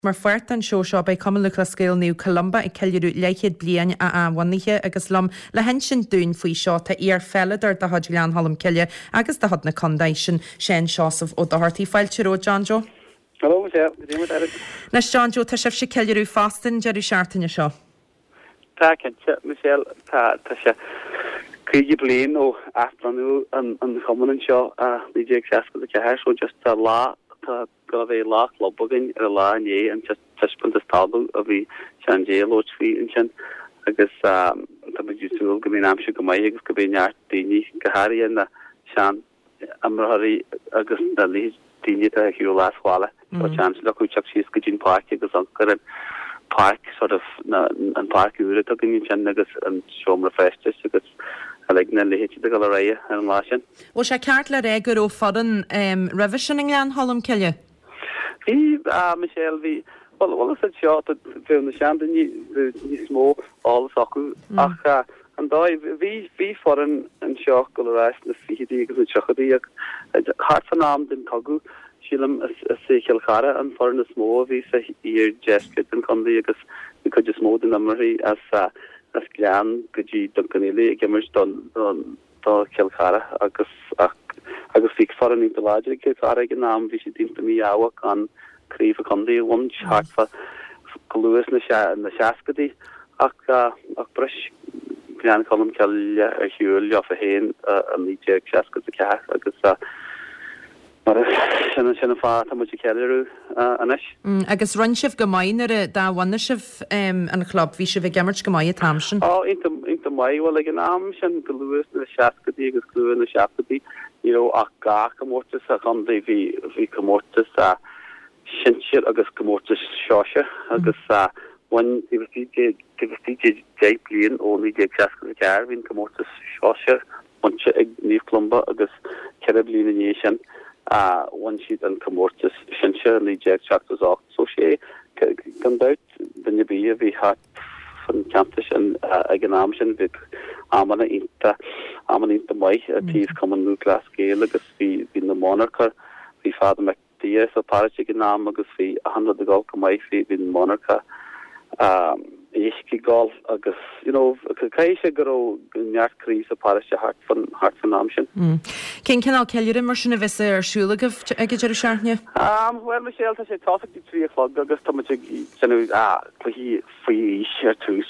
Mar fuirt an seo seo bei Cumann le Scéal Nniu Columba ag ceiliú leichead bliain a anhaithe agus lom le hen sin dún faoi seo tá ar felladar de had lean hallam ceile agus de had na condation sé seosamh ó dohartaí fáilteró John Joe. Hello, Nes John Joe tá sibh sé ceiliú fastan jeú seaartainine seo. Tá cinse Michelle tá sé críigi blian ó afranú an chumann seo a lídé seaca a ceir so just tá lá tá go bhéh lách lobagin ar lá é an tispun tabú a bhí sean dé lótví in sin agus tá dúsúil go bhíon amse go maiid agus go bhé neart daoine gohaí na sean amthirí agus na lí daine a hiú lásáile sean le chu teach síos go dtín park agus an go an park sort of an park úra a gin sin agus an seomra festis agus na lehéiti go raie an lá sin. Ó sé ceart le régur ó fadan revisioning an hallam ceile? Hí Michelle hí well seo fé na sean ní smó alles acu ach an dá hí foran an seo go reis na fidí agus an chochadí hart fan náam den tagu sílam a séchel chara an foran na smó hí sa ir jeskrit an condí agus chu just smó den amí as glean gotí doncanile gimmers don kelchara agus fi foran intelager kelchara gen naam vi sé dínta mí áha an krífa condí one hartfa goúas na seacadí ach bres glean colm ceile a hiúil a héin an líé seaca a ce agus mar sinna fá mu ceú anis. Agus run sih gomáinare dáhhaine sih an club hí se bh gemmert gomáid tamsin. Inta maihil ag an am sin goúas na seacadí agus glúin na seacadí ach ga gomórtas a chundé hí gomórtas a sinir agus gomórtas seise agus one diversity blian only the accessible care in gomórtas seise onse ag níomhlumba agus ceire blian nation one sheet an gomórtas sinir ní jack chapters off so sé gan out den bí a bhí hat fan campus an ag an am sin bit amana inta mai a tíos common new class scale agus hí na monarcha hí fada me días a parach an am agus hí 100 gol go mai hí hín monarcha éisci gol agus caiise go neart crís a parach hart fan am sin. Cén cinál ceir mar sinna bheits arsúlagah ag idir seaarne? Well Michelle tá sé táí 3 o'clock agus tá hí faoi sé tús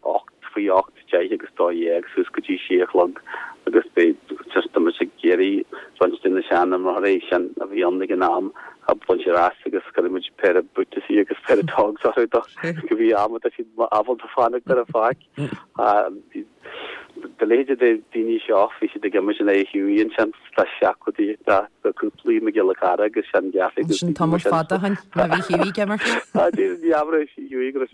8 agus dóag sus gotí 6 o'clock agus be just géirí runstin na sean am rééis sin a bhí annig an náam a bun sé ras agus go mu pe a butasí agus pe tag go bhí am a si afal a fannig ar a fa beléide de déine seo fi de gemme é hiúíon sin le seacudí goúplaí me gile cara agus sin gafi sin tam fada han bhí hií gemmer diabra hiúí go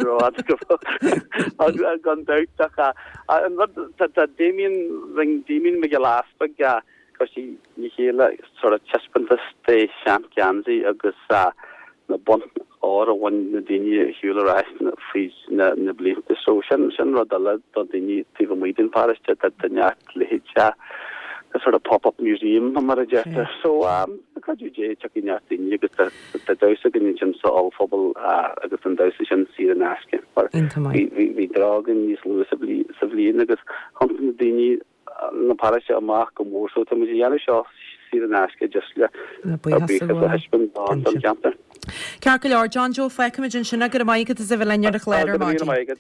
go gan daach déimion ring dímin me geláspa ga cosí ní chéle sort of chespanta té sean gansaí agus na bon á a bhain na daine hiúla reis na frí na blianta so sin rodala do daine tí muidin pariste neart lehéte a sort of pop-up museum mar a jeta so chuú dé tuí neart daine agus dasa gan sin sa allphobal agus an dasa sin si an asce hí dragan níos lu sa bblion agus chu na daine na pariste amach go mór so tá dhéana seo si an asce just le hespan an camper. Cear go leor John Joe feicimiid sinna go maigad is a bh leine a chléir maigad.